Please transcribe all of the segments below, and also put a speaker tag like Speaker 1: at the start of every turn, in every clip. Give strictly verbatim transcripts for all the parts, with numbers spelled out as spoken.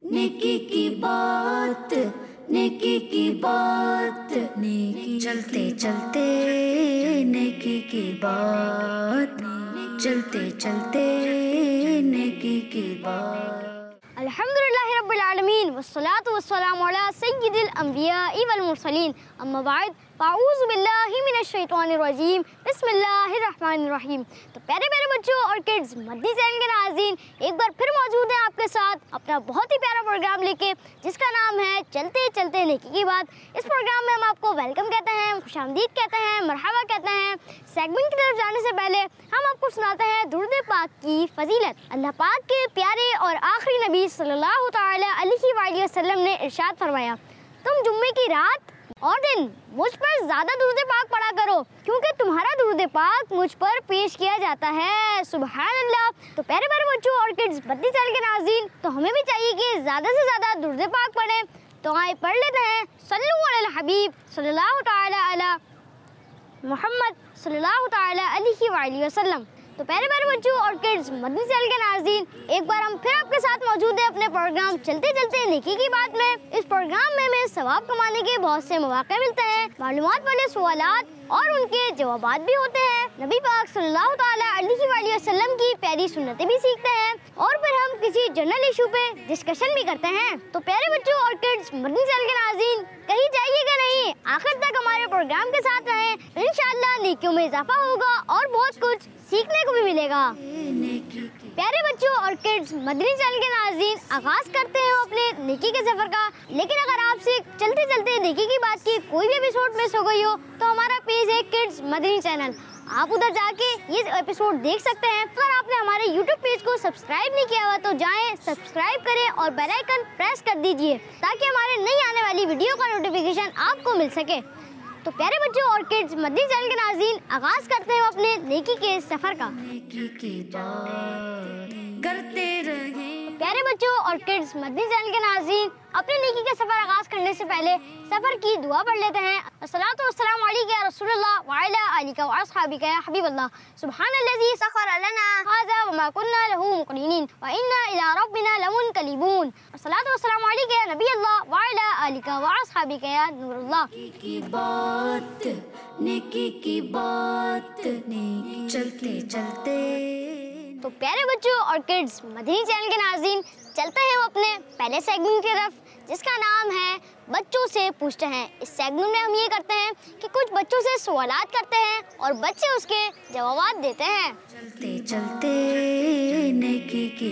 Speaker 1: नेकी की बात, नेकी की बात, नेकी चलते चलते नेकी की बात, चलते चलते नेकी की बात।
Speaker 2: अल्हम्दुलिल्लाहि रब्बिल आलमीन वस्सलातु वस्सलामु अला सय्यिदिल अंबियाइ वल मुरसलीन, अम्मा बाद, फ़अऊज़ु बिल्लाहि मिनश शैतानिर रजीम, बिस्मिल्लाहिर रहमानिर रहीम। तो प्यारे प्यारे बच्चों और किड्स, मदनी चैनल के नाज़रीन, एक बार फिर मौजूद हैं आपके साथ अपना बहुत ही प्यारा प्रोग्राम लेके, जिसका नाम है चलते चलते नेकी की बात। इस प्रोग्राम में हम आपको वेलकम कहते हैं, खुशामदीद कहते हैं, मरहबा कहते हैं। सेगमेंट की तरफ जाने से पहले हम आपको सुनाते हैं दुरूद पाक की फजीलत। अल्लाह पाक के प्यारे और आखिरी नबी सल्लल्लाहु तआला अलैहि वसल्लम ने इरशाद फरमाया, तुम जुम्मे की रात और दिन मुझ पर ज्यादा दुरूद पाक पढ़ा करो, क्योंकि तुम्हारा दुरूद पाक मुझ पर पेश किया जाता है। सुभान अल्लाह। तो प्यारे प्यारे बच्चों और किड्स, मदनी चैनल के नाज़रीन, तो हमें भी चाहिए कि ज्यादा से ज्यादा दुरूद पाक पढ़ें। तो आए पढ़ लेते हैं, सल्लु अलल हबीब सल्लल्लाहु तआला अला मुहम्मद सल्लल्लाहु तआला अलैहि वसल्लम। तो प्यारे प्यारे बच्चों और किड्स, मदनी चैनल के नाज़रीन, एक बार हम फिर आपके साथ मौजूद हैं अपने प्रोग्राम चलते चलते नेकी की बात में। इस प्रोग्राम में हमें सवाब कमाने के बहुत से मौके मिलते हैं, मालूमात वाले सवालात और उनके जवाबात भी होते हैं, नबी पाक सल्लल्लाहु तआला अलैहि वसल्लम की प्यारी सुन्नतें भी सीखते हैं, और फिर हम किसी जनरल इशू पे डिस्कशन भी करते हैं। तो प्यारे बच्चों और किड्स, मदनी चैनल के नाज़रीन, कहीं जाइएगा नहीं, आखिर तक हमारे प्रोग्राम के साथ रहें। इंशाअल्लाह नेकियों में इजाफा होगा और बहुत कुछ सीखने को भी मिलेगा। प्यारे बच्चों और किड्स, मदनी चैनल के नाज़रीन, आगाज करते हैं अपने नेकी के सफर का। लेकिन अगर आपसे चलते चलते नेकी की बात की कोई भी एपिसोड मिस हो गई हो, तो हमारा पेज है किड्स मदनी चैनल, आप उधर जाके ये एपिसोड देख सकते हैं। अगर आपने हमारे यूट्यूब पेज को सब्सक्राइब नहीं किया हुआ तो जाएं, सब्सक्राइब करें और बेल आइकन प्रेस कर दीजिए, ताकि हमारे नई आने वाली वीडियो का नोटिफिकेशन आपको मिल सके। तो प्यारे बच्चों और किड्स, मदनी चैनल के नाज़रीन, आगाज करते हैं अपने नेकी के सफर का।
Speaker 1: नेकी की बात करते रहे।
Speaker 2: प्यारे बच्चों और किड्स, मदनी चैनल के नाज़रीन, अपने नेकी का सफर आगाज करने से पहले सफर की दुआ पढ़ लेते हैं। अस्सलातु वस्सलामु अलैका या रसूलल्लाह व अला आलिका व अस्हाबिका या हबीबल्लाह, सुब्हानल्लज़ी सखर लना हाज़ा व मा कुन्ना लहू मुक़रिनीन व इन्ना इला रब्बिना लमुनक़लिबून। अस्सलातु वस्सलामु अलैका या नबी अल्लाह व अला आलिका व अस्हाबिका या नूरुल्लाह।
Speaker 1: की बात, नेकी की बात, नेकी चलते चलते।
Speaker 2: तो प्यारे बच्चों और किड्स, मदनी चैनल के नाज़रीन, चलते हैं अपने पहले सेगमेंट की तरफ, जिसका नाम है बच्चों से पूछते हैं। इस सेगमेंट में हम ये करते हैं कि कुछ बच्चों से सवालात करते हैं और बच्चे उसके जवाब देते हैं।
Speaker 1: चलते चलते नेकी की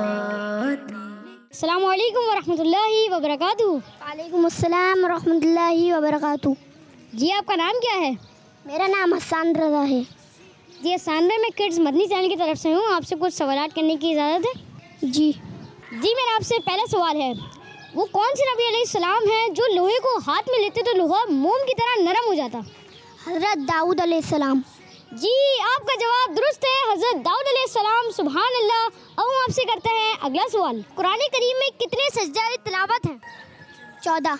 Speaker 1: बात।
Speaker 2: अस्सलामु अलैकुम व रहमतुल्लाहि व बरकातुहू।
Speaker 3: वालेकुम अस्सलाम व रहमतुल्लाहि व बरकातुहू।
Speaker 2: जी, आपका नाम क्या है?
Speaker 3: मेरा नाम हसन रज़ा है।
Speaker 2: जी हसन, मैं किड्स मदनी चैनल की तरफ से हूँ, आपसे कुछ सवालात करने की इजाज़त है?
Speaker 3: जी
Speaker 2: जी मेरा आपसे पहला सवाल है, वो कौन से नबी अलैहिस्सलाम हैं जो लोहे को हाथ में लेते तो लोहा मोम की तरह नरम हो जाता?
Speaker 3: हज़रत दाऊद अलैहिस्सलाम।
Speaker 2: जी, आपका जवाब दुरुस्त है, हज़रत दाऊद अलैहिस्सलाम। सुभान अल्लाह। अब हम आपसे करते हैं अगला सवाल, कुरान करीम में कितने सजदाए तिलावत हैं?
Speaker 3: चौदह।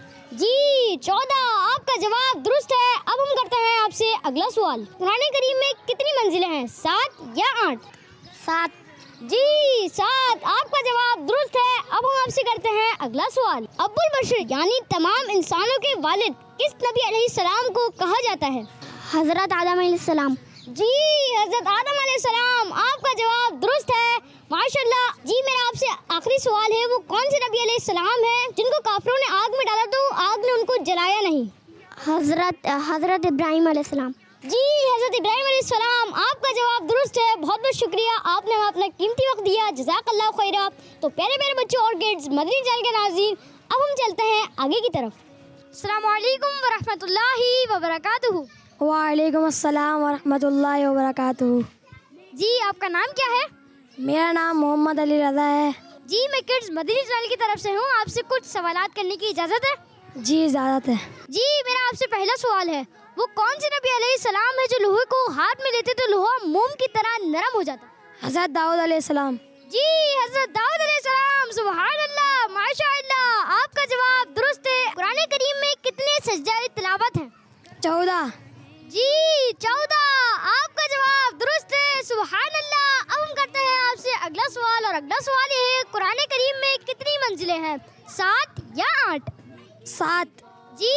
Speaker 2: जी चौदह, आपका जवाब दुरुस्त है। अब हम करते हैं आपसे अगला सवाल, कुरान करीम में कितनी मंजिलें हैं, सात या आठ?
Speaker 3: सात।
Speaker 2: जी सात, आपका जवाब दुरुस्त है। अब हम आपसे करते हैं अगला सवाल, अब्बुल बशर यानी तमाम इंसानों के वालिद किस नबी अलैहिस्सलाम को कहा जाता है?
Speaker 3: हज़रत आदम अलैहिस्सलाम।
Speaker 2: जी हज़रत आदम अलैहिस्सलाम, आपका जवाब दुरुस्त है, माशाल्लाह। जी मेरा आपसे आखिरी सवाल है, वो कौन से नबी अलैहिस्सलाम हैं जिनको काफिरों ने आग में डाला तो आग ने उनको जलाया नहीं?
Speaker 3: हज़रत हज़रत इब्राहीम अलैहिस्सलाम।
Speaker 2: जी हज़रत इब्राहीम अलैहिस्सलाम, आपका जवाब दुरुस्त है। बहुत बहुत शुक्रिया, आपने हमें अपना कीमती वक्त दिया, जज़ाकल्लाहु खैरा। तो प्यारे प्यारे बच्चों और किड्स, मदनी चैनल के नाज़रीन, अब हम चलते हैं आगे की तरफ। अस्सलामु अलैकुम व रहमतुल्लाहि व बरकातुहू।
Speaker 3: वालेकुम अस्सलाम व रहमतुल्लाहि व बरकातुहू।
Speaker 2: जी आपका नाम क्या है?
Speaker 3: मेरा नाम मोहम्मद अली रज़ा है।
Speaker 2: जी मैं किड्स मदनी चैनल की तरफ से हूँ, आपसे कुछ सवालात करने की इजाज़त है?
Speaker 3: जी इजाज़त है।
Speaker 2: जी मेरा आपसे पहला सवाल है, वो कौन से नबी अलैहिस्सलाम है जो लोहे को हाथ में लेते तो लोहा मोम की तरह नरम हो जाता?
Speaker 3: हज़रत दाऊद अलैहिस्सलाम।
Speaker 2: जी हज़रत दाऊद अलैहिस्सलाम। सुभान अल्लाह, माशाअल्लाह, आपका जवाब दुरुस्त है। कुरान करीम में कितने सजदाए तिलावत हैं?
Speaker 3: चौदह।
Speaker 2: जी चौदह, आपका जवाब दुरुस्त है। सुभान अल्लाह। अब हम करते हैं आपसे अगला सवाल, और अगला सवाल ये है, कुरान करीम में कितनी मंजिलें हैं, सात या आठ?
Speaker 3: सात।
Speaker 2: जी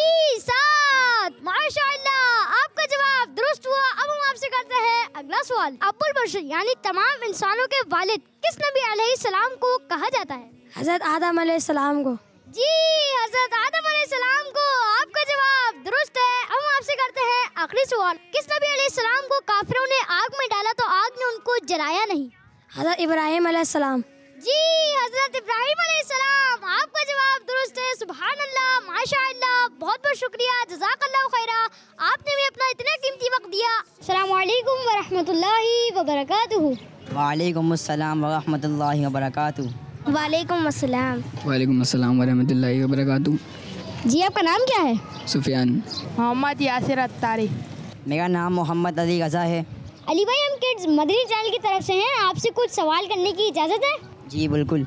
Speaker 2: सात, माशाअल्लाह, आपका जवाब दुरुस्त हुआ। अब हम आपसे करते हैं अगला सवाल। अब्बुल बशर यानी तमाम इंसानों के वालिद किस नबी अलैहिस्सलाम को कहा जाता है?
Speaker 3: हज़रत आदम अलैहिस्सलाम को।
Speaker 2: जी हज़रत आदम अलैहिस्सलाम को, आपका जवाब दुरुस्त है। अब हम आपसे करते हैं आखिरी सवाल। किस नबी अलैहिस्सलाम को काफिरों ने आग में डाला तो आग ने उनको जलाया नहीं?
Speaker 3: हज़रत इब्राहिम अलैहिस्सलाम।
Speaker 2: जी हज़रत इब्राहिम अलैहिस्सलाम, आपका जवाब दुरुस्त है। सुभान अल्लाह, माशाअल्लाह, बहुत बहुत शुक्रिया, जज़ाकल्लाहु खैरा, आपने भी अपना इतना कीमती वक्त दिया। अस्सलामु अलैकुम व रहमतुल्लाहि व बरकातुहू।
Speaker 4: वालेकुम अस्सलाम व रहमतुल्लाहि व बरकातुहू।
Speaker 3: वालेकुम अस्सलाम।
Speaker 5: वालेकुम अस्सलाम व रहमतुल्लाहि व बरकातुहू।
Speaker 2: जी आपका नाम क्या है?
Speaker 5: सुफियान।
Speaker 6: मोहम्मद यासिर अत्तारी।
Speaker 4: मेरा नाम मोहम्मद अली गज़ा है।
Speaker 2: अली भाई, हम किड्स मदनी चैनल की तरफ से हैं, आपसे कुछ सवाल करने की इजाज़त है?
Speaker 4: जी बिल्कुल।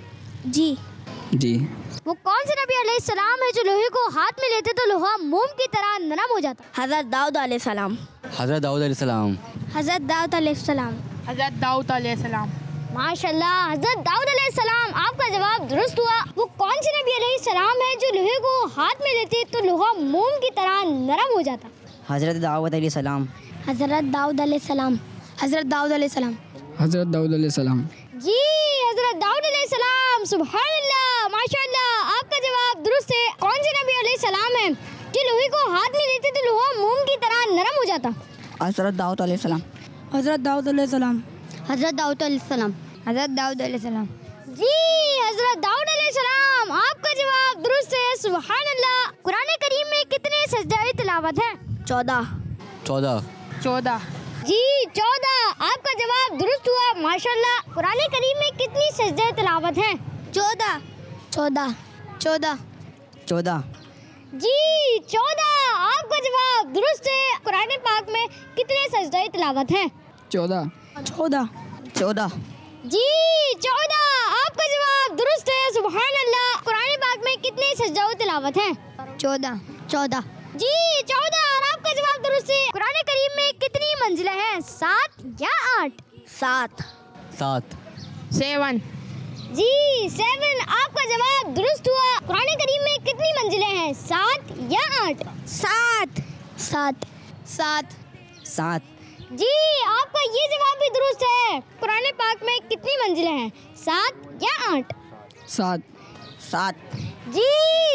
Speaker 3: जी।
Speaker 5: जी।
Speaker 2: वो कौन से नबी अलैहिस्सलाम है जो लोहे को हाथ में लेते तो लोहा मोम की तरह नरम हो जाता?
Speaker 3: हज़रत दाऊद अलैहिस्सलाम।
Speaker 4: हज़रत दाऊद अलैहिस्सलाम।
Speaker 3: हज़रत दाऊद अलैहिस्सलाम।
Speaker 6: हज़रत दाऊद अलैहिस्सलाम।
Speaker 2: माशाल्लाह, हज़रत दाऊद अलैहिस्सलाम, आपका जवाब दुरुस्त हुआ। वो कौन से नबी अलैहिस्सलाम है जो लोहे को हाथ में लेते तो लोहा मोम की तरह नरम हो जाता?
Speaker 4: हज़रत दाऊद अलैहिस्सलाम।
Speaker 3: हज़रत दाऊद अलैहिस्सलाम। हज़रत दाऊद अलैहिस्सलाम।
Speaker 5: हज़रत दाऊद अलैहिस्सलाम।
Speaker 2: जी हज़रत दाऊद अलैहिस्सलाम, सुभान अल्लाह, माशाअल्लाह, आपका जवाब दुरुस्त है। कौन से नबी अलैहिस्सलाम है जो लोहे को हाथ में लेते तो लोहा मोम की तरह नरम हो जाता?
Speaker 4: हज़रत दाऊद अलैहिस्सलाम।
Speaker 3: हज़रत दाऊद अलैहिस्सलाम।
Speaker 2: हज़रत दाऊद अलैहिस्सलाम।
Speaker 3: हज़रत दाऊद अलैहिस्सलाम।
Speaker 2: जी हज़रत दाऊद अलैहिस्सलाम, आपका जवाब दुरुस्त है। सुभान अल्लाह। कुरान करीम में कितने सजदाए तिलावत हैं?
Speaker 3: चौदह।
Speaker 4: चौदह।
Speaker 6: चौदह।
Speaker 2: जी चौदह, आपका जवाब दुरुस्त हुआ, माशाल्लाह। कुरान करीम में कितनी सजदे तिलावत हैं?
Speaker 3: चौदह। चौदह। चौदह।
Speaker 4: चौदह।
Speaker 2: जी चौदह, आपका जवाब दुरुस्त है। कुरान पाक में कितने सजदे तिलावत हैं?
Speaker 5: चौदह।
Speaker 3: चौदह।
Speaker 4: चौदह।
Speaker 2: जी चौदह, आपका जवाब दुरुस्त है। सुभान अल्लाह। कुरान पाक में कितने सजदे तिलावत हैं?
Speaker 3: चौदह। चौदह।
Speaker 2: जी चौदह, और आपका जवाब दुरुस्त है। कुरान करीम में कितनी मंजिलें हैं, सात या आठ?
Speaker 3: सात।
Speaker 4: सात।
Speaker 6: सेवन।
Speaker 2: जी सेवन, आपका जवाब दुरुस्त हुआ। कुरान करीम में कितनी मंजिलें हैं, सात या आठ?
Speaker 3: सात। सात। सात।
Speaker 4: सात।
Speaker 2: जी आपका ये जवाब भी दुरुस्त है। कुरान पाक में कितनी मंजिलें हैं, सात या आठ?
Speaker 5: सात।
Speaker 4: सात।
Speaker 2: जी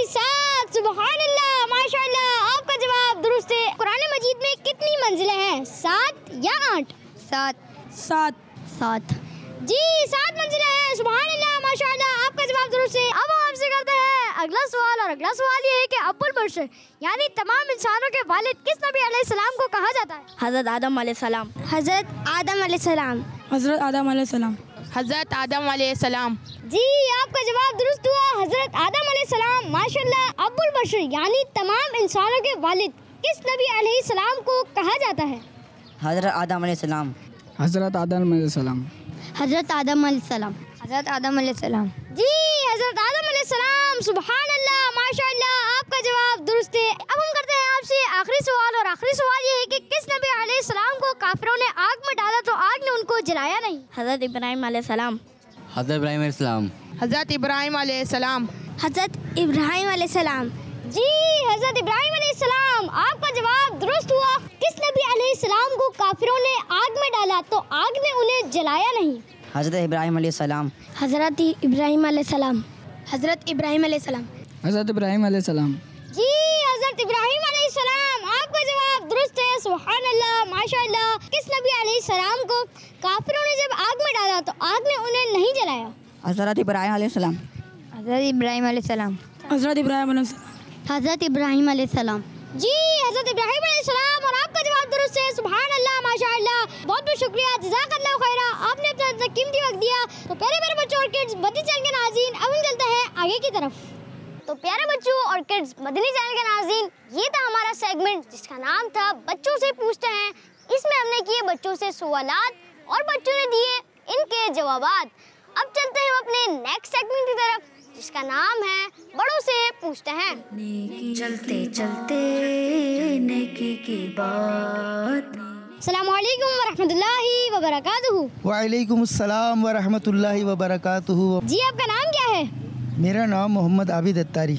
Speaker 2: सात, सुभान अल्लाह, माशाअल्लाह, आपका जवाब दुरुस्त है। कुरान मजीद में कितनी मंजिलें हैं, सात या आठ?
Speaker 3: सात। सात। सात।
Speaker 2: जी सात मंजिलें हैं, सुभान अल्लाह, माशाअल्लाह, आपका जवाब दुरुस्त है। अब हम आपसे करते हैं अगला सवाल, और अगला सवाल ये है कि अब्बुल बशर यानी तमाम इंसानों के वालिद किस नबी अलैहिस्सलाम को कहा जाता है?
Speaker 3: हज़रत आदम अलैहिस्सलाम। हज़रत आदम अलैहिस्सलाम। हज़रत आदम अलैहिस्सलाम।
Speaker 6: हज़रत आदम अलैहिस्सलाम।
Speaker 2: जी आपका जवाब दुरुस्त हुआ, हजरत आदम अलैहिस्सलाम, माशाल्लाह। अब्बुल बशर यानी तमाम इंसानों के वालिद किस नबी अलैहिस्सलाम को कहा जाता है?
Speaker 4: हज़रत आदम अलैहिस्सलाम।
Speaker 5: हज़रत आदम अलैहिस्सलाम।
Speaker 3: हज़रत आदम अलैहिस्सलाम। हज़रत आदम अलैहिस्सलाम।
Speaker 2: जी हजरत आदम अलैहिस्सलाम, सुभान अल्लाह, माशाल्लाह, आपका जवाब दुरुस्त है। अब हम करते हैं आपसे आखिरी सवाल, और आखिरी सवाल ये है कि किस नबी अलैहिस्सलाम को काफिरों ने आग में डाला तो आग ने उनको जलाया नहीं?
Speaker 3: हज़रत इब्राहिम अलैहिस्सलाम।
Speaker 4: हज़रत इब्राहिम अलैहिस्सलाम।
Speaker 6: हज़रत इब्राहिम अलैहिस्सलाम।
Speaker 3: हज़रत इब्राहिम अलैहिस्सलाम।
Speaker 2: जी हजरत इब्राहिम अलैहिस्सलाम, आपका जवाब दुरुस्त हुआ। किस नबी अलैहिस्सलाम को काफिरों ने आग में डाला तो आग ने उन्हें जलाया नहीं?
Speaker 4: हज़रत इब्राहिम अलैहिस्सलाम।
Speaker 3: हज़रत इब्राहिम अलैहिस्सलाम। हज़रत इब्राहिम अलैहिस्सलाम।
Speaker 5: हज़रत इब्राहिम अलैहिस्सलाम।
Speaker 2: जी हजरत इब्राहिम अलैहिस्सलाम, आपका जवाब दुरुस्त है। सुभान अल्लाह, माशाअल्लाह। किस नबी अलैहिस्सलाम को काफिरों ने जब आग में डाला तो आग ने उन्हें नहीं जलाया?
Speaker 4: हज़रत इब्राहिम अलैहिस्सलाम।
Speaker 3: हज़रत इब्राहिम अलैहिस्सलाम। हज़रत इब्राहिम अलैहिस्सलाम। हज़रत इब्राहिम अलैहिस्सलाम।
Speaker 2: जी हजरत इब्राहिम अलैहिस्सलाम, और आपका जवाब दुरुस्त है। सुभान अल्लाह, माशाअल्लाह, बहुत बहुत शुक्रिया, जज़ाकल्लाहु खैरा, आपने अपना इतना कीमती वक्त दिया। तो प्यारे प्यारे बच्चों और किड्स मदनी चैनल के नाज़रीन, अब हम चलते हैं आगे की तरफ। तो प्यारे बच्चों और किड्स मदनी चैनल के नाज़रीन, ये था हमारा सेगमेंट जिसका नाम था बच्चों से पूछते हैं। इसमें हमने किए बच्चों से सवालात और बच्चों ने दिए इनके जवाबात। अब चलते हैं अपने नेक्स्ट सेगमेंट की तरफ जिसका नाम है बड़ों से पूछते हैं।
Speaker 1: नेकी चलते चलते नेकी की बात।
Speaker 2: अस्सलामुअलैकुम वरहमतुल्लाहि वबरकातुहू।
Speaker 7: वालेकुम अस्सलाम वरहमतुल्लाहि वबरकातुहू।
Speaker 2: जी आपका नाम क्या है?
Speaker 7: मेरा नाम मोहम्मद आबिद अत्तारी।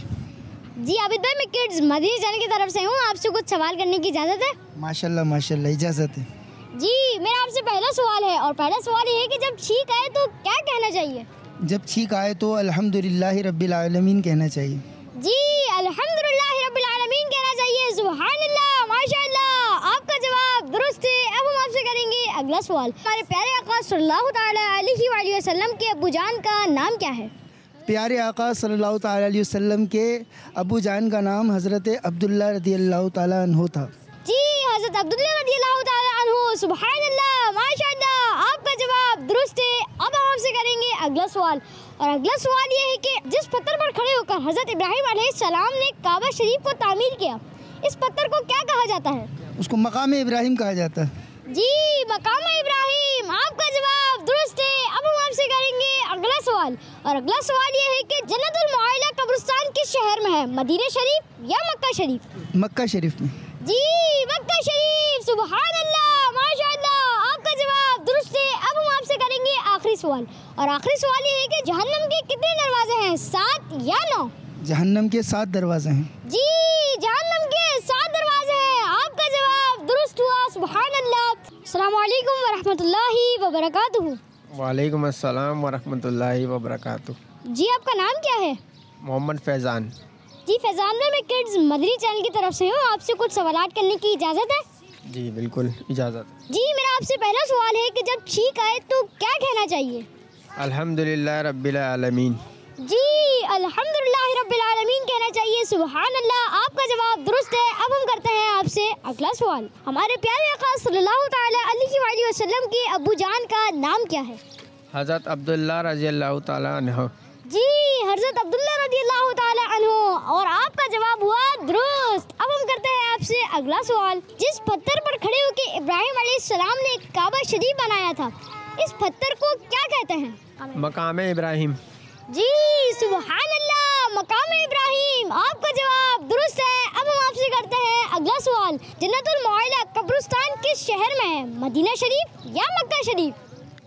Speaker 2: जी आबिद भाई, मैं किड्स मदनी चैनल की तरफ से हूँ, आपसे कुछ सवाल करने की इजाज़त है?
Speaker 7: माशाल्लाह माशाल्लाह, इजाज़त है।
Speaker 2: जी मेरा आपसे पहला सवाल है, और पहला सवाल ये है कि जब छींक आए तो क्या कहना चाहिए?
Speaker 7: जब छींक आए तो अल्हम्दुलिल्लाहि रब्बिल आलमीन कहना चाहिए।
Speaker 2: जी अल्हम्दुलिल्लाहि रब्बिल आलमीन कहना चाहिए। सुभानअल्लाह, माशाअल्लाह, आपका जवाब दुरुस्त है। अब हम आपसे करेंगे अगला सवाल। हमारे प्यारे आका सल्लल्लाहु तआला अलैहि वसल्लम के अब्बू जान का नाम क्या है?
Speaker 7: प्यारे आका सल्लल्लाहु तआला अलैहि वसल्लम के अबू जान का नाम हज़रत अब्दुल्ला रदियल्लाहु तआला अन्हु था।
Speaker 2: जी हज़रत अब्दुल्ला रदियल्लाहु तआला अन्हु। सुभानअल्लाह, माशाअल्लाह, आपका जवाब दुरुस्त है। अब हम आपसे करेंगे अगला सवाल, और अगला सवाल ये है कि जिस पत्थर पर खड़े होकर हज़रत इब्राहिम अलैहिस्सलाम ने काबा शरीफ को तामीर किया, इस पत्थर को क्या कहा जाता है?
Speaker 7: उसको मकाम इब्राहिम कहा जाता है।
Speaker 2: जी मकाम इब्राहिम, आपका जवाब दुरुस्त है। अब हम आपसे करेंगे अगला सवाल, और अगला सवाल ये है कि जन्नतुल मुआला कब्रिस्तान किस शहर में है, मदीना शरीफ या मक्का शरीफ?
Speaker 7: मक्का शरीफ में।
Speaker 2: जी मक्का शरीफ। सुभानअल्लाह, माशाअल्लाह, आपका जवाब दुरुस्त है। अब हम आपसे करेंगे आखिरी सवाल, और आखिरी सवाल ये है कि जहन्नम के कितने दरवाजे हैं, सात या नौ?
Speaker 7: जहन्नम के सात दरवाजे हैं।
Speaker 2: जी जहन्नम के सात दरवाजे हैं, आपका जवाब दुरुस्त हुआ। सुभानअल्लाह। अस्सलामु अलैकुम वरहमतुल्लाहि वबरकातुहू।
Speaker 8: वालेकुम अस्सलाम वरहमतुल्लाहि वबरकातुहू।
Speaker 2: जी आपका नाम क्या है?
Speaker 8: मोहम्मद फैज़ान।
Speaker 2: जी फैज़ान भाई, मैं किड्स मदनी चैनल की तरफ से हूँ, आपसे कुछ सवालात करने की इजाज़त है?
Speaker 8: जी बिल्कुल, इजाज़त।
Speaker 2: जी मेरा आपसे पहला सवाल है कि जब छींक आए तो क्या कहना चाहिए?
Speaker 8: अल्हम्दुलिल्लाह रब्बिल आलमीन।
Speaker 2: जी अल्हम्दुलिल्लाह रब्बिल आलमीन कहना चाहिए। सुभानअल्लाह, आपका जवाब दुरुस्त है। अब हम करते हैं आपसे अगला सवाल। हमारे प्यारे आका सल्लल्लाहु तआला अलैहि वसल्लम के अब्बू जान का नाम क्या है?
Speaker 8: हज़रत अब्दुल्ला रज़ियल्लाहु तआला अन्हु।
Speaker 2: जी हज़रत अब्दुल्ला रज़ियल्लाहु तआला अन्हु, और आपका जवाब हुआ दुरुस्त। अब हम करते हैं आपसे अगला सवाल। जिस पत्थर पर खड़े होकर इब्राहिम अलैहिस्सलाम ने काबा शरीफ बनाया था, इस पत्थर को क्या कहते हैं?
Speaker 8: मकाम इब्राहिम।
Speaker 2: जी सुभानअल्लाह, मकाम इब्राहिम, आपका जवाब दुरुस्त है। अब हम आपसे करते हैं अगला सवाल। जन्नतुल मुआला कब्रिस्तान किस शहर में है, मदीना शरीफ या मक्का शरीफ?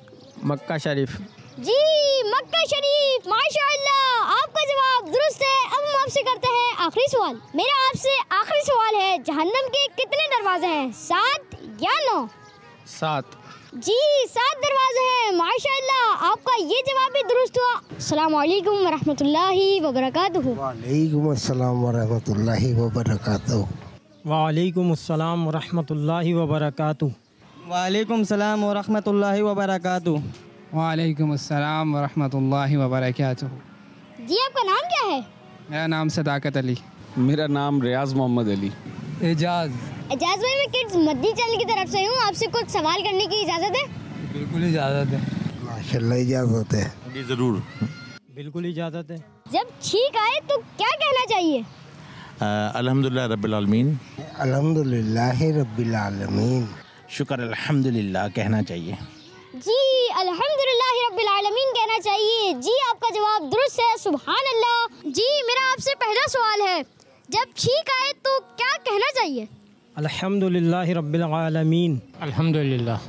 Speaker 8: मक्का शरीफ।
Speaker 2: जी मक्का शरीफ, माशाअल्लाह, आपका जवाब दुरुस्त है। अब हम आपसे करते हैं आखिरी सवाल। मेरा आपसे आखिरी सवाल है, जहन्नम के कितने दरवाजे हैं, सात या नौ?
Speaker 8: सात।
Speaker 2: जी सात दरवाजे हैं, माशाअल्लाह, आपका ये जवाब भी दुरुस्त हुआ। अस्सलामु अलैकुम वरहमतुल्लाहि वबरकातुहू।
Speaker 9: वालेकुम अस्सलाम वरहमतुल्लाहि वबरकातुहू।
Speaker 10: वालेकुम अस्सलाम वरहमतुल्लाहि वबरकातुहू।
Speaker 4: वालेकुम सलाम वरहमतुल्लाहि वबरकातुहू।
Speaker 5: वालेकुम अस्सलाम वरहमतुल्लाहि वबरकातुहू।
Speaker 2: जी आपका नाम क्या है?
Speaker 5: मेरा नाम सदाकत अली।
Speaker 11: मेरा नाम रियाज मोहम्मद अली।
Speaker 5: एजाज।
Speaker 2: एजाज भाई, मैं किड्स मदनी चैनल की तरफ से हूँ, आपसे कुछ सवाल करने की इजाज़त है?
Speaker 5: बिल्कुल इजाज़त है।
Speaker 9: माशाल्लाह, इजाज़त है।
Speaker 11: जी ज़रूर,
Speaker 10: बिल्कुल इजाज़त है।
Speaker 2: जब छींक आए तो क्या कहना चाहिए?
Speaker 11: अल्हम्दुलिल्लाह रब्बिल आलमीन।
Speaker 9: अल्हम्दुलिल्लाह रब्बिल आलमीन।
Speaker 11: शुक्र अल्हम्दुलिल्लाह कहना चाहिए।
Speaker 2: जी अल्हम्दुलिल्लाह रब्बिल आलमीन कहना चाहिए। जी आपका जवाब दुरुस्त है। सुभानअल्लाह। जी मेरा आपसे पहला सवाल है, जब छींक आए तो क्या कहना चाहिए?
Speaker 10: अल्हम्दुलिल्लाह रब्बिल आलमीन।
Speaker 4: अल्हम्दुलिल्लाह।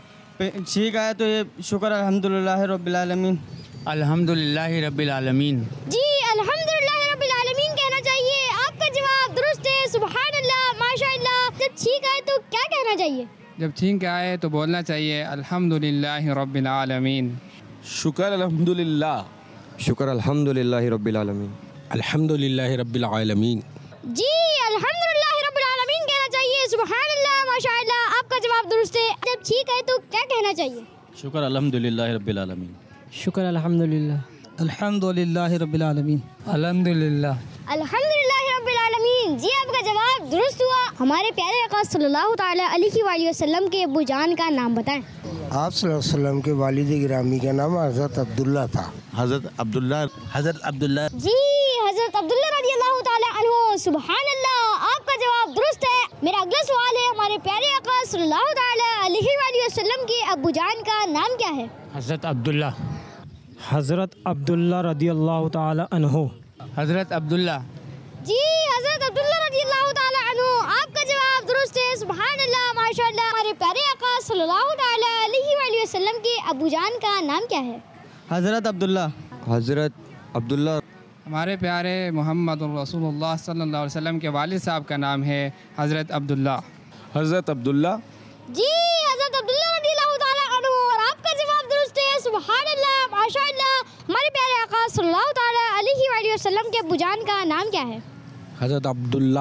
Speaker 4: छींक आए तो ये शुक्र अल्हम्दुलिल्लाह रब्बिल आलमीन।
Speaker 5: अल्हम्दुलिल्लाह रब्बिल आलमीन।
Speaker 2: जी अल्हम्दुलिल्लाह रब्बिल आलमीन कहना चाहिए। आपका जवाब दुरुस्त है। सुभानअल्लाह, माशाअल्लाह। जब छींक आए तो क्या कहना चाहिए?
Speaker 5: जब छींक आए तो बोलना चाहिए अल्हम्दुलिल्लाह रब्बिल आलमीन।
Speaker 11: शुक्र अल्हम्दुलिल्लाह।
Speaker 12: शुक्र अल्हम्दुलिल्लाह रब्बिल आलमीन।
Speaker 11: अल्हम्दुलिल्लाह रब्बिल आलमीन।
Speaker 2: जी अल्हम्दुलिल्लाह रब्बिल आलमीन कहना चाहिए। सुभानअल्लाह, माशाअल्लाह, आपका जवाब दुरुस्त है। जब छींक आए तो क्या कहना चाहिए?
Speaker 11: शुक्र अल्हम्दुलिल्लाह रब्बिल आलमीन।
Speaker 10: शुक्र अल्हम्दुलिल्लाह।
Speaker 5: अल्हम्दुलिल्लाह रब्बिल आलमीन। अल्हम्दुलिल्लाह।
Speaker 2: अल्हम्दुलिल्लाह रब्बिल आलमीन। जी आपका जवाब दुरुस्त हुआ। हमारे प्यारे आका सल्लल्लाहु तआला अलैहि वसल्लम के अब्बू जान का नाम बताएं।
Speaker 9: आप सल्लल्लाहु अलैहि वसल्लम के वालिद गिरामी का नाम हज़रत अब्दुल्ला था।
Speaker 11: हज़रत अब्दुल्ला। हज़रत अब्दुल्ला।
Speaker 2: जी हज़रत अब्दुल्ला रज़ियल्लाहु तआला अन्हु। सुभानअल्लाह, आपका जवाब दुरुस्त है। मेरा अगला सवाल है, हमारे प्यारे आका सल्लल्लाहु तआला अलैहि वसल्लम के अब्बू जान का नाम क्या है?
Speaker 10: हज़रत अब्दुल्ला। हज़रत अब्दुल्ला रज़ियल्लाहु तआला अन्हु।
Speaker 5: हज़रत अब्दुल्ला।
Speaker 2: जी हज़रत अब्दुल्ला रज़ियल्लाहु तआला अन्हु, आपका जवाब दुरुस्त दुरुस्त है। सुभान अल्लाह, माशाअल्लाह। हमारे प्यारे आका सल्लल्लाहु ताला अलैहि वसल्लम के अबू जान का नाम क्या है?
Speaker 4: हज़रत अब्दुल्ला।
Speaker 12: हज़रत अब्दुल्ला।
Speaker 5: हमारे प्यारे मोहम्मद रसूलुल्लाह सल्लल्लाहु अलैहि वसल्लम के वालिद साहब का नाम है हज़रत अब्दुल्ला।
Speaker 11: हज़रत अब्दुल्ला।
Speaker 2: जी, हज़रत अब्दुल्ला रज़ियल्लाहु ताला अन्हु। और आपका जवाब दुरुस्त है। सुभान अल्लाह, माशाअल्लाह। हमारे प्यारे आका सल्लल्लाहु ताला अलैहि वसल्लम के अबू जान का नाम क्या है?
Speaker 11: हज़रत अब्दुल्ला।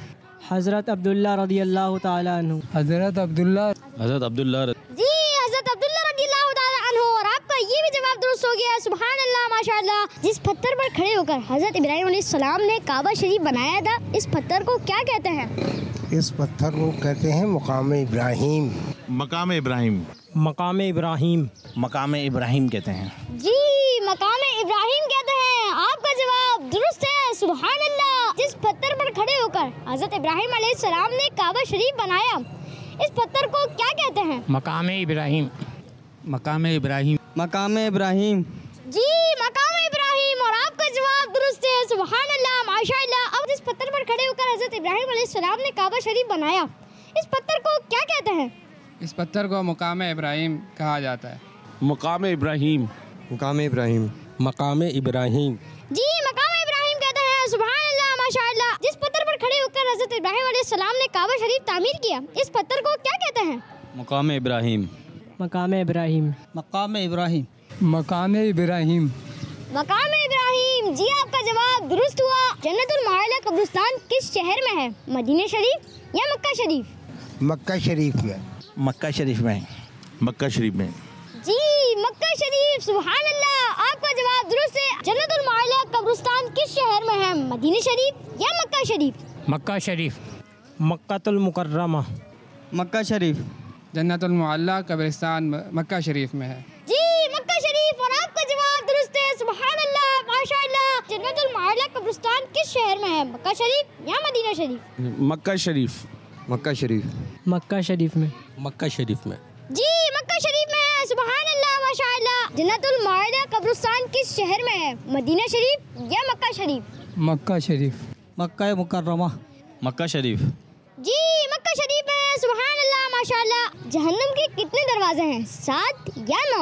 Speaker 10: हज़रत अब्दुल्ला रज़ियल्लाहु ताला अन्हु।
Speaker 5: हज़रत अब्दुल्ला।
Speaker 11: हज़रत अब्दुल्ला।
Speaker 2: जी, हज़रत अब्दुल्ला रज़ियल्लाहु ताला अन्हु। और आपका ये भी जवाब दुरुस्त हो गया। सुभान अल्लाह, माशाअल्लाह। जिस पत्थर पर खड़े होकर हज़रत इब्राहीम अलैहिस्सलाम ने काबा शरीफ बनाया था, इस पत्थर को क्या कहते हैं?
Speaker 9: इस पत्थर को कहते हैं मकाम इब्राहीम।
Speaker 11: मकाम इब्राहीम।
Speaker 10: मकाम इब्राहीम।
Speaker 11: मकाम इब्राहीम कहते हैं।
Speaker 2: जी, मकाम इब्राहीम कहते हैं। आपका जवाब दुरुस्त है। सुभान अल्लाह। जिस पत्थर पर खड़े होकर हज़रत इब्राहीम अलैहिस्सलाम ने काबा शरीफ बनाया, इस पत्थर को क्या कहते हैं?
Speaker 5: मकाम इब्राहीम।
Speaker 11: मकाम इब्राहीम।
Speaker 4: मकाम इब्राहीम।
Speaker 2: जी, मकाम इब्राहीम। और आपका जवाब दुरुस्त है। सुभान अल्लाह, माशाअल्लाह। अब जिस पत्थर पर खड़े होकर हज़रत इब्राहीम अलैहिस्सलाम ने काबा शरीफ बनाया, इस पत्थर को क्या कहते हैं?
Speaker 5: इस पत्थर को मकाम इब्राहीम कहा जाता है।
Speaker 11: मकाम इब्राहीम।
Speaker 12: मकाम इब्राहीम।
Speaker 11: मकाम इब्राहीम।
Speaker 2: जी, मकाम इब्राहीम कहते हैं। सुभान अल्लाह, माशाअल्लाह। जिस पत्थर पर खड़े होकर हज़रत इब्राहीम अलैहिस्सलाम ने काबा शरीफ तामीर किया, इस पत्थर को क्या कहते हैं?
Speaker 11: मकाम इब्राहीम।
Speaker 10: मकाम इब्राहीम।
Speaker 4: मकाम इब्राहीम।
Speaker 5: मकाम इब्राहीम।
Speaker 2: मकाम इब्राहीम। जी, आपका जवाब दुरुस्त हुआ। जन्नतुल माला कब्रिस्तान किस शहर में है? मदीना शरीफ या मक्का शरीफ?
Speaker 9: मक्का शरीफ में।
Speaker 11: मक्का शरीफ में। मक्का शरीफ में।
Speaker 2: जी, मक्का शरीफ। सुभान अल्लाह। आपका जवाब दुरुस्त है। जन्नतुल माला कब्रिस्तान किस शहर में है? मदीना शरीफ या मक्का शरीफ?
Speaker 5: मक्का शरीफ।
Speaker 10: मक्कातुल मुकर्रमा।
Speaker 4: मक्का शरीफ।
Speaker 5: जन्नतुल मुअल्ला कब्रिस्तान मक्का शरीफ में है।
Speaker 2: जी, मक्का शरीफ। और आपका जवाब दुरुस्त है। सुभान अल्लाह, माशाअल्लाह। जन्नतुल माला कब्रिस्तान किस शहर में है? मक्का शरीफ या मदीना शरीफ?
Speaker 11: मक्का शरीफ।
Speaker 12: मक्का शरीफ।
Speaker 10: मक्का शरीफ में।
Speaker 11: मक्का शरीफ में।
Speaker 2: जी, मक्का शरीफ में है। सुभान अल्लाह, माशाअल्लाह। जन्नतुल माला कब्रिस्तान किस शहर में है? मदीना शरीफ या मक्का शरीफ?
Speaker 5: मक्का शरीफ।
Speaker 4: मक्का मुकर्रमा।
Speaker 11: मक्का शरीफ।
Speaker 2: जी, मक्का शरीफ में है। सुभान अल्लाह, माशाअल्लाह। जहन्नम के कितने दरवाजे हैं? सात या नौ?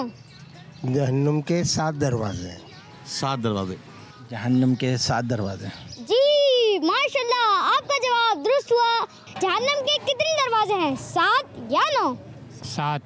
Speaker 9: जहन्नुम के सात दरवाजे हैं।
Speaker 11: सात दरवाजे। जहन्नुम के सात दरवाजे।
Speaker 2: जी, माशाअल्लाह। आपका जवाब दुरुस्त हुआ। जहन्नम के कितने दरवाजे हैं? सात या नौ?
Speaker 5: सात।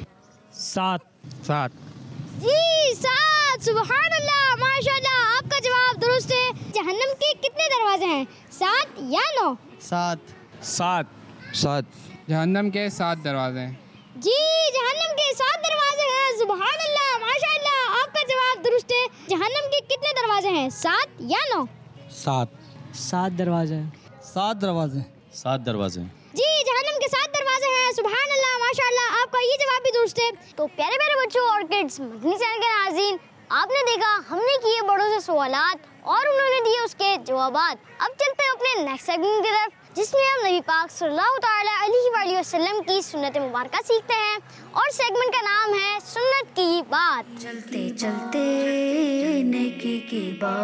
Speaker 10: सात।
Speaker 11: सात।
Speaker 2: जी, सात। सुभान अल्लाह, माशाअल्लाह। आपका जवाब दुरुस्त है। जहन्नम के कितने दरवाजे हैं? सात या नौ?
Speaker 4: सात।
Speaker 5: सात।
Speaker 12: सात।
Speaker 5: जहन्नम के सात दरवाजे हैं।
Speaker 2: जी, जहन्नम के सात दरवाजे हैं। सुभान अल्लाह, माशाअल्लाह। आपका जवाब दुरुस्त है। जहन्नम के कितने दरवाजे हैं? सात या नौ?
Speaker 11: सात।
Speaker 10: सात दरवाजे हैं।
Speaker 4: सात दरवाजे।
Speaker 11: सात दरवाजे।
Speaker 2: जी, जहन्नम के सात दरवाजे हैं। सुभान अल्लाह, माशाअल्लाह। आपका ये जवाब भी दुरुस्त है। तो प्यारे प्यारे बच्चों और किड्स, मदनी चैनल के नाज़रीन, आपने देखा हमने किए बड़ों से सवालात और उन्होंने दिए उसके जवाबात। अब चलते हैं अपने नेक्स्ट सेगमेंट की तरफ, जिसमें हम नबी पाक सल्लल्लाहु ताला अलैहि वसल्लम की सुन्नत मुबारका सीखते हैं। और सेगमेंट का नाम है सुन्नत की बात।
Speaker 1: चलते चलते नेकी की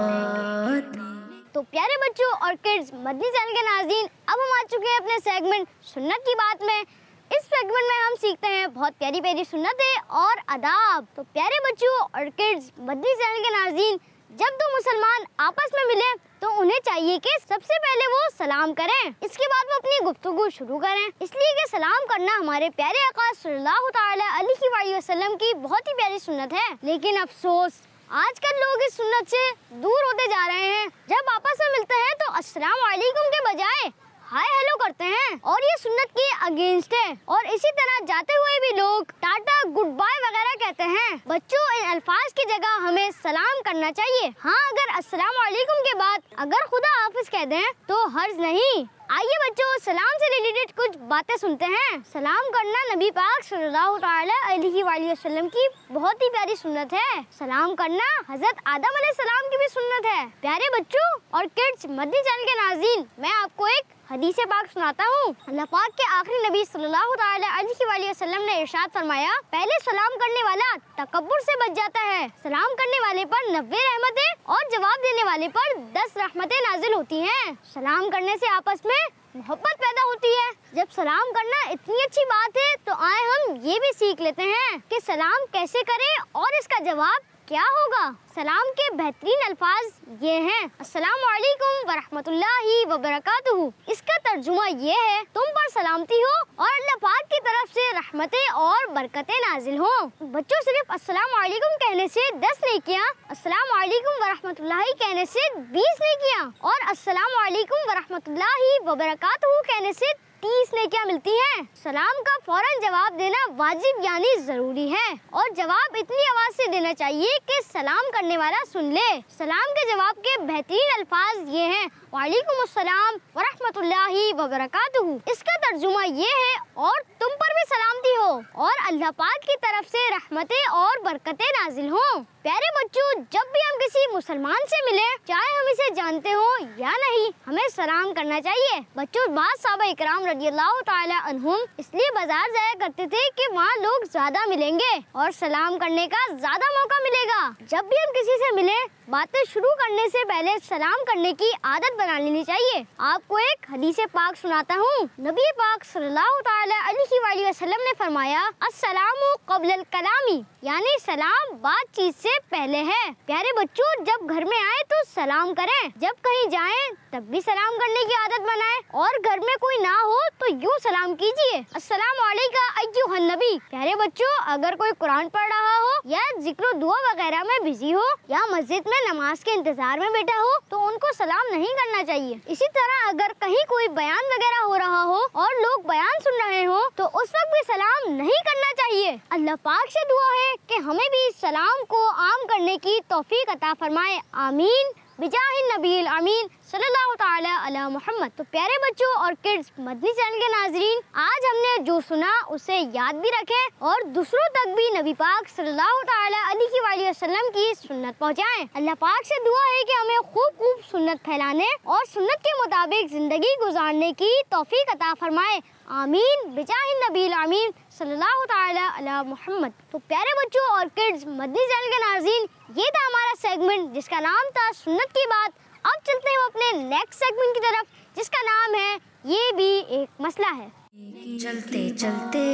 Speaker 1: बात।
Speaker 2: तो प्यारे बच्चों और किड्स, मदनी चैनल के नाज़रीन, अब हम आ चुके हैं अपने सेगमेंट सुन्नत की बात में। इस सेगमेंट में हम सीखते हैं बहुत प्यारी प्यारी सुन्नतें और अदाब। तो प्यारे बच्चों और किड्स, मदनी चैनल के नाज़रीन, जब दो मुसलमान आपस में मिले तो उन्हें चाहिए कि सबसे पहले वो सलाम करें, इसके बाद वो अपनी गुफ्तगू शुरू करें। इसलिए कि सलाम करना हमारे प्यारे आका सल्लल्लाहु ताला अलैहि वसल्लम की बहुत ही प्यारी सुन्नत है। लेकिन अफसोस, आजकल लोग इस सुन्नत से दूर होते जा रहे हैं। जब आपस में मिलते हैं तो अस्सलाम वालेकुम के बजाय हाय हेलो करते हैं और ये सुन्नत के अगेंस्ट है। और इसी तरह जाते हुए भी लोग टाटा गुड बाय वगैरह कहते हैं। बच्चों, इन अल्फाज की जगह हमें सलाम करना चाहिए। हाँ, अगर अस्सलाम वालेकुम के बाद अगर खुदा हाफिज कह दें तो हर्ज नहीं। आइए बच्चों, सलाम से रिलेटेड कुछ बातें सुनते हैं। सलाम करना नबी पाक सल्लल्लाहु ताला अलैहि वसल्लम की बहुत ही प्यारी सुन्नत है। सलाम करना हजरत आदम अलैहिस्सलाम की भी सुन्नत है। प्यारे बच्चों और किड्स, मदनी चैनल के नाज़रीन, मैं आपको एक हदीस पाक सुनाता हूँ। अल्लाह पाक के आखिरी नबी सल्लल्लाहु ताला अलैहि वसल्लम ने इरशाद फरमाया, पहले सलाम करने वाला तकब्बुर से बच जाता है। सलाम करने वाले पर नब्बे रहमतें और जवाब देने वाले पर दस रहमतें नाजिल होती हैं। सलाम करने से आपस में मोहब्बत पैदा होती है। जब सलाम करना इतनी अच्छी बात है तो आए हम ये भी सीख लेते हैं कि सलाम कैसे करें और इसका जवाब क्या होगा। सलाम के बेहतरीन अल्फाज ये हैं, अस्सलामु अलैकुम वरहमतुल्लाहि वबरकातुहू। इसका तर्जुमा ये है, तुम पर सलामती हो और अल्लाह पाक की तरफ से रहमतें और बरकतें नाजिल हो। बच्चों, सिर्फ अस्सलामु अलैकुम कहने से दस नेकियां, अस्सलामु अलैकुम वरहमतुल्लाहि कहने से बीस नेकियां और अस्सलामु अलैकुम वरहमतुल्लाहि वबरकातुहू कहने से तीस नेकियां मिलती हैं। सलाम का फौरन जवाब देना वाजिब यानी जरूरी है और जवाब इतनी आवाज से देना चाहिए कि सलाम करने वाला सुन ले। सलाम के जवाब के बेहतरीन अल्फाज ये हैं, वालेकुम अस्सलाम वरहमतुल्लाहि वबरकातुहू। इसका तर्जुमा ये है, और तुम पर भी सलामती हो और अल्लाह पाक की तरफ से रहमतें और बरकतें नाजिल हो। प्यारे बच्चों, जब भी हम किसी मुसलमान से मिले, चाहे हम इसे जानते हो या नहीं, हमें सलाम करना चाहिए। बच्चों, बाद साहबा इकराम रज़ियल्लाहु ताला अन्हुम इसलिए बाजार जाया करते थे कि वहाँ लोग ज्यादा मिलेंगे और सलाम करने का ज्यादा मौका मिलेगा। जब भी हम किसी से मिले, बातें शुरू करने से पहले सलाम करने की आदत बना लेनी चाहिए। आपको एक हदीस पाक सुनाता हूँ। नबी पाक सल्लल्लाहु ताला अलैहि वसल्लम ने फरमाया, अस्सलामु क़ब्लल कलामी, यानी सलाम बातचीत से पहले है। प्यारे बच्चों, जब घर में आए तो सलाम करें, जब कहीं जाएं तब भी सलाम करने की आदत बनाएं और घर में कोई ना हो तो यूँ सलाम कीजिए, अस्सलामु अलैका अय्युहन नबी। प्यारे बच्चों, अगर कोई कुरान पढ़ रहा हो या जिक्र दुआ वगैरह में बिजी हो या मस्जिद में नमाज के इंतजार में बैठा हो तो उनको सलाम नहीं करना चाहिए। इसी तरह अगर कहीं कोई बयान वगैरह हो रहा हो और लोग बयान सुन रहे हो तो उस वक्त भी सलाम नहीं करना चाहिए। अल्लाह पाक से दुआ है कि हमें भी सलाम को आम करने की तौफीक अता फरमाए, आमीन बिजाहिन नबील आमीन सल्लल्लाहु ताला अला मुहम्मद। तो प्यारे बच्चों और किड्स मदनी चैनल के नाजरीन, आज हमने जो सुना उसे याद भी रखें और दूसरों तक भी नबी पाक सल्लल्लाहु ताला अलैहि वसल्लम की सुन्नत पहुँचाएं। अल्लाह पाक से दुआ है कि हमें खूब खूब सुन्नत फैलाने और सुन्नत के मुताबिक जिंदगी गुजारने की तौफीक अता फरमाए, आमीन बिजाहिन नबील आमीन सल्लल्लाहु ताला अला मुहम्मद। तो प्यारे बच्चों और किड्स मदनी चैनल के नाज़रीन, ये था हमारा सेगमेंट जिसका नाम था सुन्नत की बात। अब चलते हैं अपने नेक्स्ट सेगमेंट की तरफ जिसका नाम है ये भी एक मसला है।
Speaker 1: चलते चलते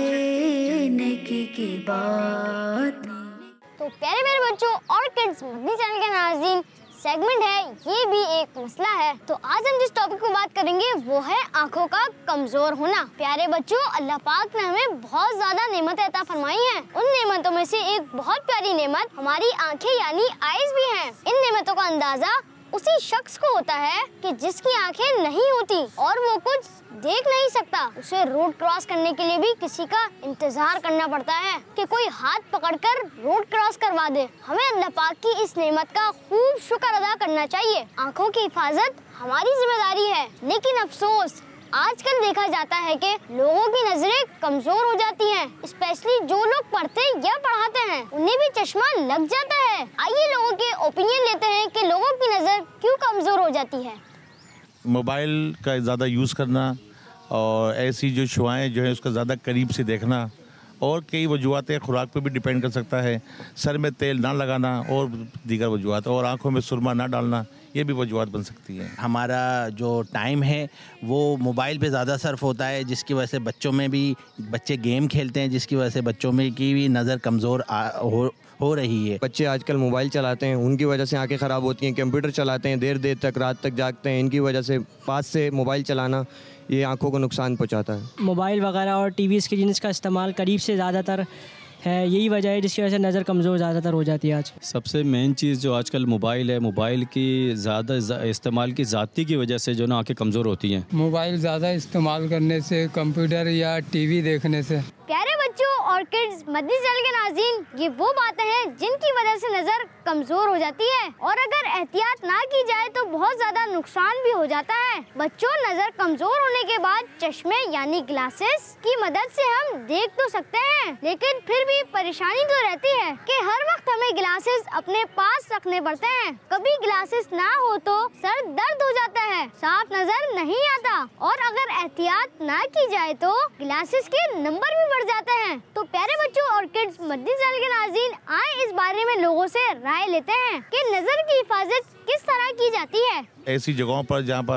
Speaker 1: नेकी की बात।
Speaker 2: तो प्यारे मेरे बच्चों और किड्स मदनी चैनल के नाज़रीन, सेगमेंट है ये भी एक मसला है। तो आज हम जिस टॉपिक पर बात करेंगे वो है आँखों का कमजोर होना। प्यारे बच्चों, अल्लाह पाक ने हमें बहुत ज्यादा नेमतें अता फरमाई हैं। उन नेमतों में से एक बहुत प्यारी नेमत हमारी आँखें यानी आईज भी हैं। इन नेमतों का अंदाजा उसी शख्स को होता है कि जिसकी आंखें नहीं होती और वो कुछ देख नहीं सकता। उसे रोड क्रॉस करने के लिए भी किसी का इंतजार करना पड़ता है कि कोई हाथ पकड़कर रोड क्रॉस करवा दे। हमें अल्लाह पाक की इस नेमत का खूब शुक्र अदा करना चाहिए। आँखों की हिफाजत हमारी जिम्मेदारी है, लेकिन अफसोस आजकल देखा जाता है कि लोगों की नजरें कमजोर हो जाती हैं, स्पेशली जो लोग पढ़ते या पढ़ाते हैं उन्हें भी चश्मा लग जाता है। आइए लोगों के ओपिनियन लेते हैं कि लोगों की नजर क्यों कमजोर हो जाती है।
Speaker 13: मोबाइल का ज़्यादा यूज़ करना और ऐसी जो शुआएं जो है उसका ज़्यादा करीब से देखना और कई वजूहत खुराक पे भी डिपेंड कर सकता है। सर में तेल ना लगाना और दीगर वजूहत, और आँखों में सुरमा ना डालना, ये भी वजूहत बन सकती है।
Speaker 11: हमारा जो टाइम है वो मोबाइल पे ज़्यादा सर्फ होता है, जिसकी वजह से बच्चों में भी बच्चे गेम खेलते हैं, जिसकी वजह से बच्चों में की भी नज़र कमज़ोर हो हो रही है।
Speaker 12: बच्चे आजकल मोबाइल चलाते हैं, उनकी वजह से आंखें ख़राब होती हैं। कंप्यूटर चलाते हैं, देर देर तक रात तक जागते हैं, इनकी वजह से पास से मोबाइल चलाना ये आंखों को नुकसान पहुंचाता है।
Speaker 10: मोबाइल वगैरह और टीवी स्क्रीन का इस्तेमाल करीब से ज़्यादातर है, यही वजह है जिसकी वजह से नज़र कमज़ोर ज़्यादातर हो जाती है। आज
Speaker 14: सबसे मेन चीज़ जो आजकल मोबाइल है, मोबाइल की ज़्यादा इस्तेमाल की ज़्यादती की वजह से जो ना आंखें कमज़ोर होती हैं।
Speaker 5: मोबाइल ज़्यादा इस्तेमाल करने से, कंप्यूटर या टीवी देखने से।
Speaker 2: प्यारे बच्चों और किड्स मदनी चैनल के नाज़रीन, ये वो बातें हैं जिनकी वजह से नजर कमजोर हो जाती है और अगर एहतियात ना की जाए तो बहुत ज्यादा नुकसान भी हो जाता है। बच्चों, नजर कमजोर होने के बाद चश्मे यानी ग्लासेस की मदद से हम देख तो सकते हैं, लेकिन फिर भी परेशानी तो रहती है कि हर वक्त हमें ग्लासेस अपने पास रखने पड़ते हैं। कभी ग्लासेस ना हो तो सर दर्द हो जाता है, साफ नजर नहीं आता और अगर एहतियात ना की जाए तो ग्लासेस के नंबर भी बढ़ जाते हैं। तो प्यारे बच्चों और किड्स मदनी चैनल के नाज़रीन, आए इस बारे में लोगों से राय लेते हैं कि नजर की हिफाजत किस तरह की जाती है।
Speaker 13: ऐसी जगहों पर जहाँ पर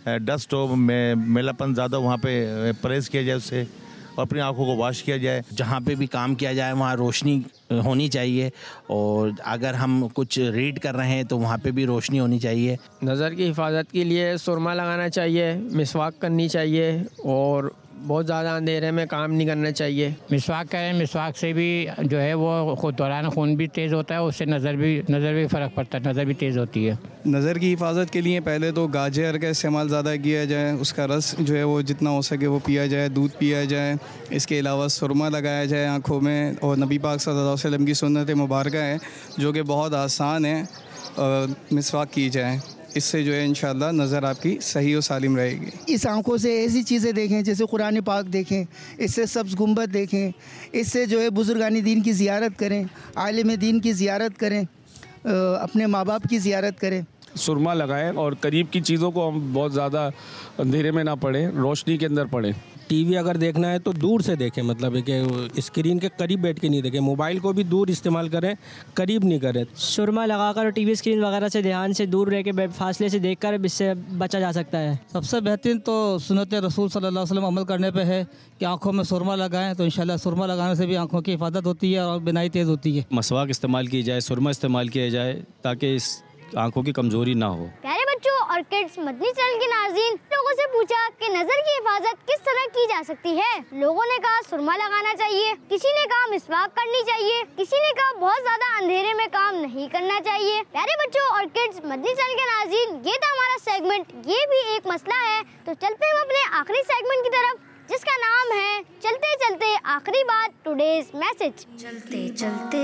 Speaker 13: डस्ट हो, मैलापन ज़्यादा वहाँ पे परहेज़ किया जाए उससे, और अपनी आंखों को वॉश किया जाए।
Speaker 11: जहाँ पे भी काम किया जाए वहाँ रोशनी होनी चाहिए, और अगर हम कुछ रीड कर रहे हैं तो वहाँ पे भी रोशनी होनी चाहिए।
Speaker 8: नज़र की हिफाजत के लिए सुरमा लगाना चाहिए, मिसवाक करनी चाहिए, और बहुत ज़्यादा अंधेरे में काम नहीं करना चाहिए।
Speaker 15: मिसवाक करें, मिसवाक से भी जो है वो दौरान खून भी तेज़ होता है, उससे नज़र भी नज़र भी फ़र्क पड़ता है, नज़र भी तेज़ होती है।
Speaker 16: नज़र की हिफाजत के लिए पहले तो गाजर का इस्तेमाल ज़्यादा किया जाए, उसका रस जो है वो जितना हो सके वो पिया जाए, दूध पिया जाए। इसके अलावा सुरमा लगाया जाए आँखों में, और नबी पाक सल्लल्लाहु अलैहि वसल्लम की सुन्नत मुबारक है जो कि बहुत आसान है, मिसवाक की जाए। इससे जो है इंशाअल्लाह नज़र आपकी सही और सालिम रहेगी।
Speaker 7: इस आंखों से ऐसी चीज़ें देखें जैसे कुरान पाक देखें, इससे सब्ज़ गुंबद देखें, इससे जो है बुज़ुर्गानी दीन की ज़ियारत करें, आलिम दीन की ज़ियारत करें, अपने माँ बाप की ज़ियारत करें।
Speaker 17: सुरमा लगाएं और करीब की चीज़ों को हम बहुत ज़्यादा अंधेरे में ना पढ़ें, रोशनी के अंदर पढ़ें।
Speaker 18: टीवी अगर देखना है तो दूर से देखें, मतलब है कि स्क्रीन के करीब बैठ के नहीं देखें। मोबाइल को भी दूर इस्तेमाल करें, करीब नहीं करें।
Speaker 10: सुरमा लगाकर टीवी स्क्रीन वगैरह से ध्यान से दूर रह के फासले से देखकर इससे बचा जा सकता है।
Speaker 19: सबसे बेहतरीन तो सुन्नत रसूल सल्लल्लाहु अलैहि वसल्लम अमल करने पे है कि आँखों में सुरमा लगाएं, तो इंशाल्लाह सुरमा लगाने से भी आँखों की हिफाजत होती है और बिनाई तेज़ होती है।
Speaker 14: मसवाक इस्तेमाल की जाए, सुरमा इस्तेमाल किया जाए ताकि इस आँखों की कमज़ोरी ना हो।
Speaker 2: प्यारे बच्चों और किड्स, मदनी चैनल के नाज़रीन, लोगों से पूछा कि नजर की हिफाजत किस तरह की जा सकती है। लोगों ने कहा सुरमा लगाना चाहिए, किसी ने कहा मिसवाक करनी चाहिए, किसी ने कहा बहुत ज्यादा अंधेरे में काम नहीं करना चाहिए। प्यारे बच्चों और किड्स, मदनी चैनल के नाज़रीन, ये था हमारा सेगमेंट, ये भी एक मसला है। तो चलते हैं अपने आखिरी सेगमेंट की तरफ, जिसका नाम है चलते चलते आखिरी बात, टुडेज मैसेज।
Speaker 1: चलते चलते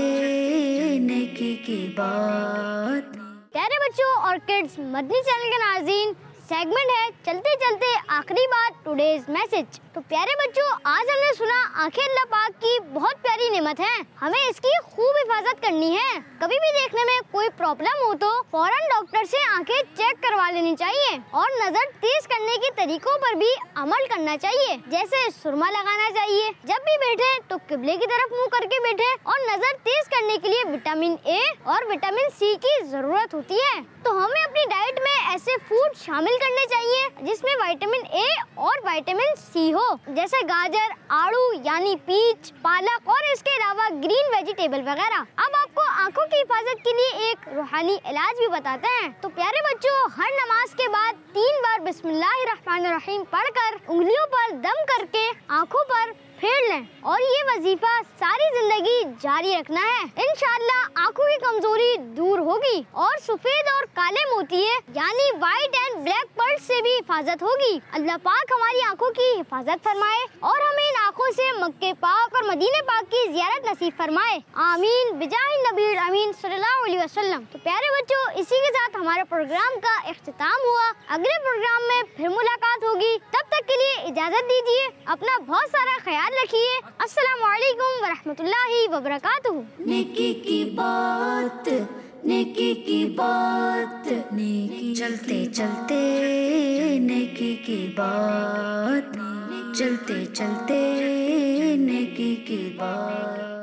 Speaker 1: नेकी की बात।
Speaker 2: प्यारे बच्चों और किड्स, मदनी चैनल के नाज़रीन, सेगमेंट है चलते चलते आखिरी बात, टुडेज मैसेज। तो प्यारे बच्चों, आज हमने सुना आंखें अल्लाह पाक की बहुत प्यारी नेमत है, हमें इसकी खूब हिफाजत करनी है। कभी भी देखने में कोई प्रॉब्लम हो तो फौरन डॉक्टर से आंखें चेक करवा लेनी चाहिए, और नजर तेज करने के तरीकों पर भी अमल करना चाहिए। जैसे सुरमा लगाना चाहिए, जब भी बैठे तो किबले की तरफ मुँह करके बैठे, और नजर तेज करने के लिए विटामिन ए और विटामिन सी की जरूरत होती है। तो हमें अपनी डाइट में ऐसे फूड शामिल करने चाहिए जिसमें विटामिन ए और विटामिन सी हो, जैसे गाजर, आड़ू यानी पीच, पालक, और इसके अलावा ग्रीन वेजिटेबल वगैरह। अब आपको आंखों की हिफाजत के लिए एक रूहानी इलाज भी बताते हैं। तो प्यारे बच्चों, हर नमाज के बाद तीन बार बिस्मिल्लाहिर्रहमानिर्रहीम पढ़कर उंगलियों पर दम करके आंखों पर फेर लें, और ये वजीफा सारी जिंदगी जारी रखना है। इंशाअल्लाह आंखों की कमजोरी दूर होगी, और सफेद और काले मोतिये यानी व्हाइट एंड ब्लैक पर्ल्स से भी हिफाजत होगी। अल्लाह पाक हमारी आंखों की हिफाजत फरमाए, और हमें इन आंखों से मक्के पाक और मदीने पाक की जियारत नसीब फरमाए। आमीन बिजाहि नबी अमीन सल्लल्लाहु अलैहि वसल्लम। तो प्यारे बच्चों, इसी के साथ हमारे प्रोग्राम का इख्तिताम हुआ। अगले प्रोग्राम में फिर मुलाकात होगी, तब तक के लिए इजाजत दीजिए। अपना बहुत सारा ख्याल रखिए। अस्सलामु अलैकुम वरहमतुल्लाहि वबरकातुहू।
Speaker 1: नेकी की बात, नेकी की बात, नेकी चलते चलते नेकी की बात, चलते चलते नेकी की बात।